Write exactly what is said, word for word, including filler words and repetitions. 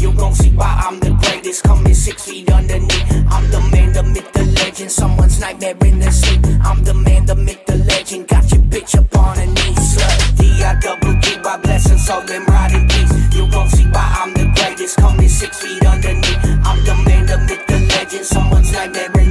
You gon' see why I'm the greatest, coming six feet underneath. I'm the man, the myth, the legend, someone's nightmare in the sleep. I'm the man, the myth, the legend, got your bitch up on her knees. Slut, D I double G, by blessing, soul them ride in peace. You gon' see why I'm the greatest, coming six feet underneath. I'm the man, the myth, the legend, someone's nightmare in